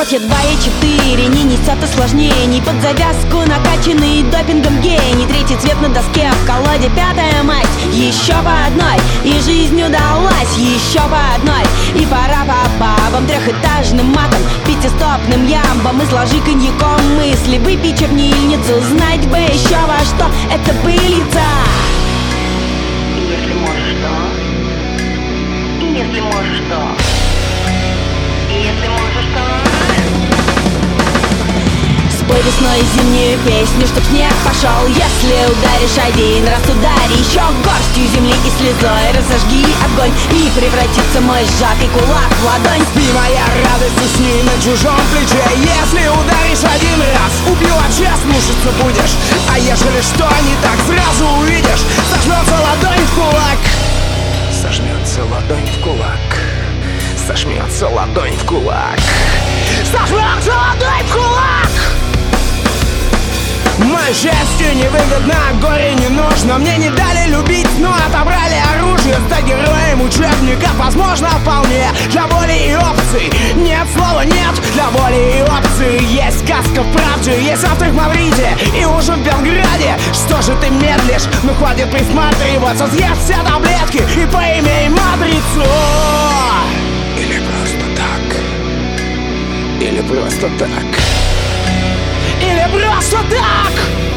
Nokia 2.4 не несет осложнений. Под завязку накачанный допингом гений. Третий цвет на доске, в колоде пятая масть. Еще по одной, и жизнь удалась. Еще по одной, и пора по бабам. Трехэтажным матом, пятистопным ямбом. Изложи коньяком мысли, выпей чернильницу. Знать бы еще во что это пыльца. Если можешь, то. И если можешь, то. И если можешь, то. Спой весной зимнюю песню, чтоб снег пошел. Если ударишь один раз, ударь еще горстью земли и слезой. Разожги огонь, и превратится мой сжатый кулак в ладонь. Спи, моя радость, усни на чужом плече. Если ударишь один раз, убью вообще, слушаться будешь. А ежели что не так, сразу увидишь. Сожмется ладонь в кулак. Сожмется ладонь в кулак. Сожмется ладонь в кулак. Сожмется ладонь в кулак. Мое счастье невыгодно, горе не нужно. Мне не дали любить, но отобрали оружие. Стать героем учебников возможно вполне. Для воли и опций нет слова нет. Для воли и опций есть сказка в правде. Есть автор в Мавриде и ужин в Белграде. Что же ты медлишь? Ну хватит присматриваться. Съешь все таблетки и поимей матрицу. Или просто так. Или просто так. Или просто так.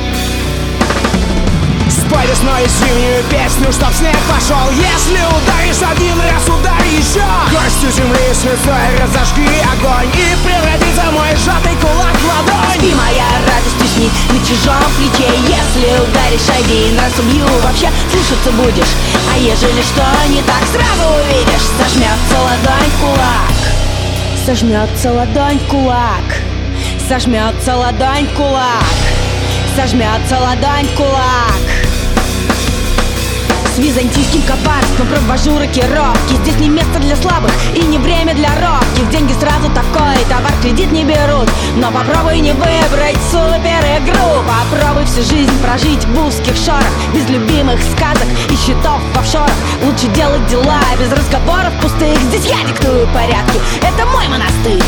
Спой весной зимнюю песню, чтоб снег пошел. Если ударишь один раз, ударь еще. Горстью земли с слезой разожги огонь, и превратится мой сжатый кулак в ладонь. Спи, моя радость, усни на чужом плече. Если ударишь один раз, убью вообще, слушаться будешь. А ежели что не так, сразу увидишь. Сожмется ладонь в кулак. Сожмется ладонь в кулак. Сожмется ладонь в кулак. Сожмется ладонь в кулак. С византийским коварством провожу рокировки. Здесь не место для слабых и не время для робких. Деньги сразу такой, товар кредит не берут. Но попробуй не выбрать супер игру. Попробуй всю жизнь прожить в узких шорах, без любимых сказок и счетов в офшорах. Лучше делать дела без разговоров пустых. Здесь я диктую порядки, это мой монастырь.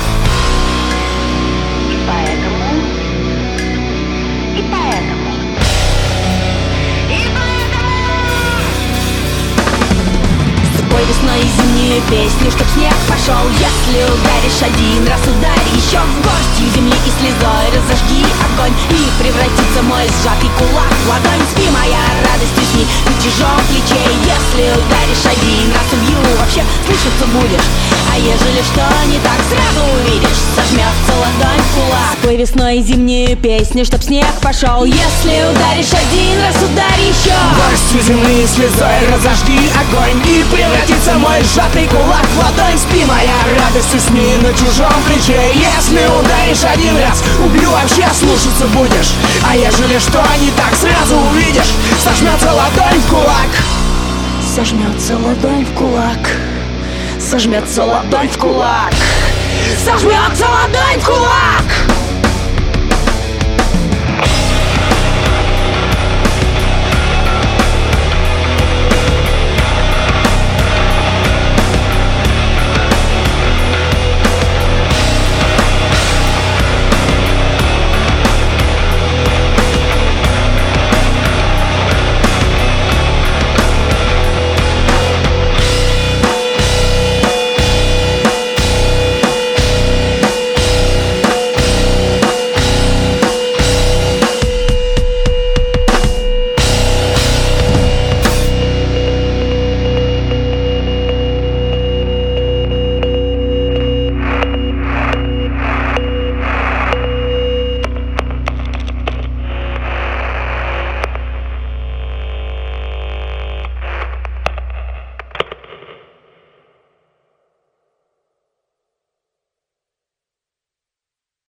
Спой весной зимнюю песню, чтоб снег пошел. Если ударишь один раз, ударь еще горстью земли и слезой. Разожги огонь, и превратится мой сжатый кулак в ладонь. Спи, моя радость, усни на чужом плече. Если ударишь один раз, убью вообще, слышаться будешь. А ежели что не так, сразу увидишь. Сожмется ладонь в кулак. Спой весной зимнюю песню, чтоб снег пошел. Если ударишь один раз, ударь еще. Горстью земли и слезой разожги огонь, и превратится мой сжатый кулак в ладонь. Спи, моя радость, усни на чужом плече. Если ударишь один раз, убью вообще, слушаться будешь. А ежели что не так, сразу увидишь. Сожмется ладонь в кулак. Сожмется ладонь в кулак. Сожмется ладонь в кулак. Сожмется ладонь в кулак.